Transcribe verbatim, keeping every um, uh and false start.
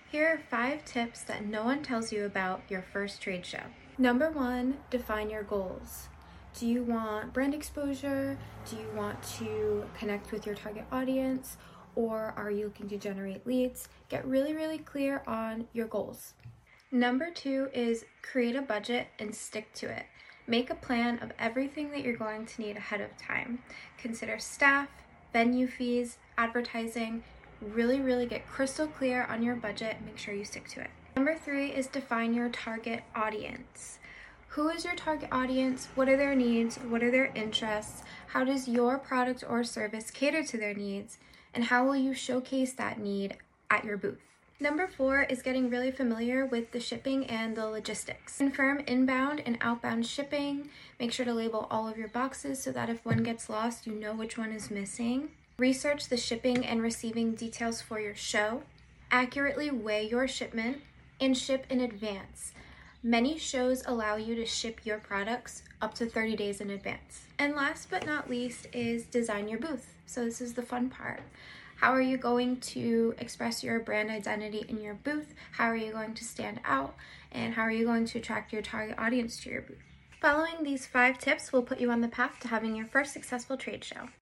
Here are five tips that no one tells you about your first trade show. Number one, define your goals. Do you want brand exposure? Do you want to connect with your target audience? Or are you looking to generate leads? Get really, really clear on your goals. Number two is create a budget and stick to it. Make a plan of everything that you're going to need ahead of time. Consider staff, venue fees, advertising. Really, really get crystal clear on your budget and make sure you stick to it. Number three is define your target audience. Who is your target audience? What are their needs? What are their interests? How does your product or service cater to their needs? And how will you showcase that need at your booth? Number four is getting really familiar with the shipping and the logistics. Confirm inbound and outbound shipping. Make sure to label all of your boxes so that if one gets lost, you know which one is missing. Research the shipping and receiving details for your show. Accurately weigh your shipment and ship in advance. Many shows allow you to ship your products up to thirty days in advance. And last but not least is design your booth. So this is the fun part. How are you going to express your brand identity in your booth? How are you going to stand out? And how are you going to attract your target audience to your booth? Following these five tips will put you on the path to having your first successful trade show.